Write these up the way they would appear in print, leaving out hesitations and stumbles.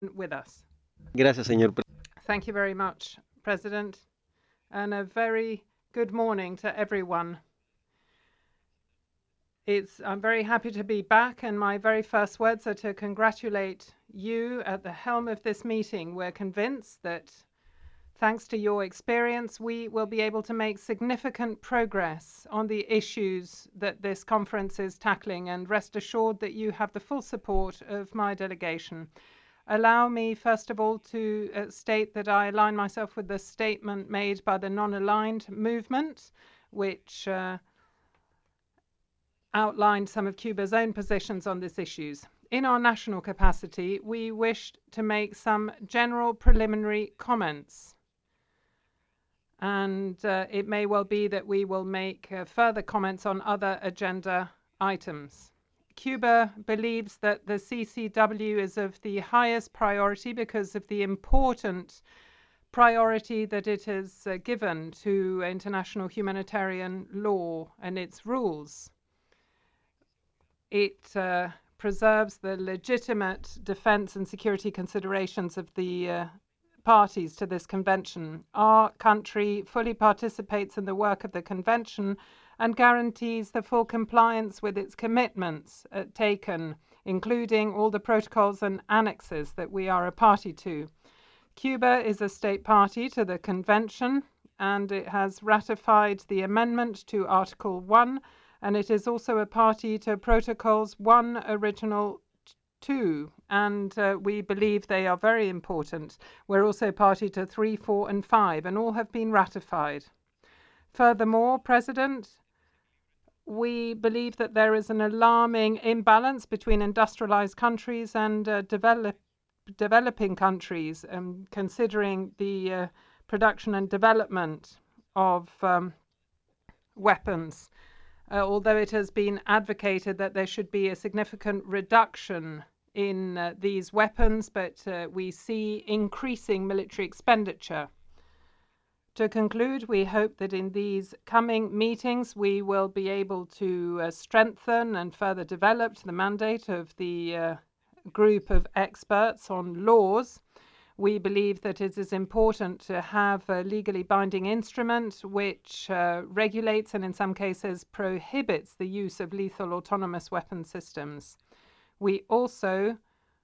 with us. Gracias, señor. Thank you very much, President, and a very good morning to everyone. I'm very happy to be back, and my very first words are to congratulate you at the helm of this meeting. We're convinced that thanks to your experience, we will be able to make significant progress on the issues that this conference is tackling, and rest assured that you have the full support of my delegation. Allow me, first of all, to state that I align myself with the statement made by the non-aligned movement, which outlined some of Cuba's own positions on these issues. In our national capacity, we wished to make some general preliminary comments, and it may well be that we will make further comments on other agenda items. Cuba believes that the CCW is of the highest priority because of the important priority that it has given to international humanitarian law and its rules. It preserves the legitimate defense and security considerations of the parties to this convention. Our country fully participates in the work of the convention and guarantees the full compliance with its commitments taken, including all the protocols and annexes that we are a party to. Cuba is a state party to the convention, and it has ratified the amendment to Article 1, and it is also a party to Protocols 1 Original 2, and we believe they are very important. We're also party to 3, 4, and 5, and all have been ratified. Furthermore, President, we believe that there is an alarming imbalance between industrialized countries and developing countries, considering the production and development of weapons. Although it has been advocated that there should be a significant reduction in these weapons, but we see increasing military expenditure. To conclude, we hope that in these coming meetings we will be able to strengthen and further develop the mandate of the group of experts on laws. We believe that it is important to have a legally binding instrument which regulates and in some cases prohibits the use of lethal autonomous weapon systems. We also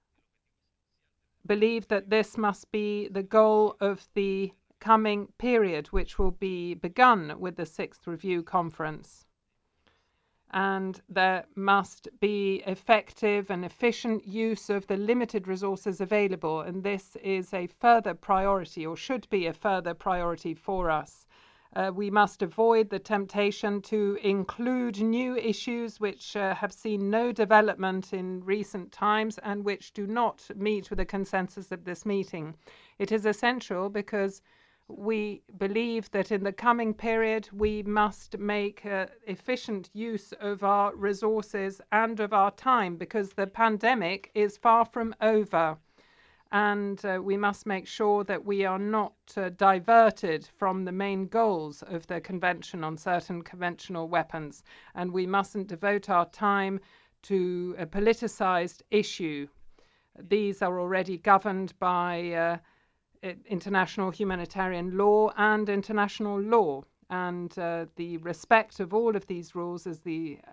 believe that this must be the goal of the coming period, which will be begun with the Sixth Review Conference. And there must be effective and efficient use of the limited resources available, and this is a further priority, or should be a further priority for us. We must avoid the temptation to include new issues which have seen no development in recent times and which do not meet with the consensus of this meeting. It is essential because we believe that in the coming period we must make efficient use of our resources and of our time, because the pandemic is far from over, and we must make sure that we are not diverted from the main goals of the Convention on Certain Conventional Weapons, and we mustn't devote our time to a politicized issue. These are already governed by international humanitarian law and international law, and the respect of all of these rules is the